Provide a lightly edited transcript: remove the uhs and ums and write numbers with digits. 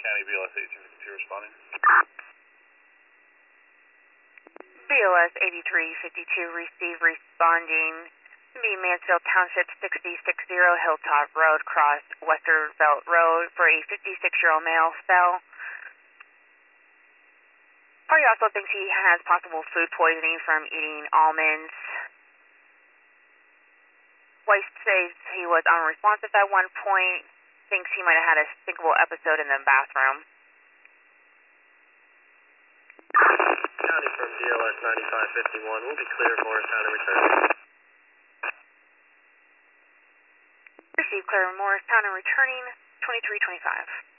County BLS 8352 responding. BLS 8352 receive responding. Be Mansfield Township 6060 Hilltop Road, cross Westervelt Road for a 56-year-old male fell. Party also thinks he has possible food poisoning from eating almonds. Wife says he was unresponsive at one point, thinks he might have had a sinkable episode in the bathroom. County from BLS 9551 will be clear for Morristown and returning. Receive clear Morristown and returning 2325.